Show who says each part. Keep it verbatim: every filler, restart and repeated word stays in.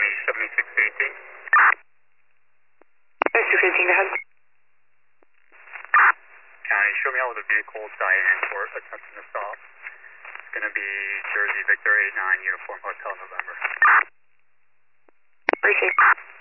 Speaker 1: County seventy-six eighteen.
Speaker 2: seventy-six eighteen, go ahead.
Speaker 1: County, show me out with a vehicle Diane for attempting to stop. It's going to be Jersey Victor eight nine Uniform Hotel November.
Speaker 2: Received.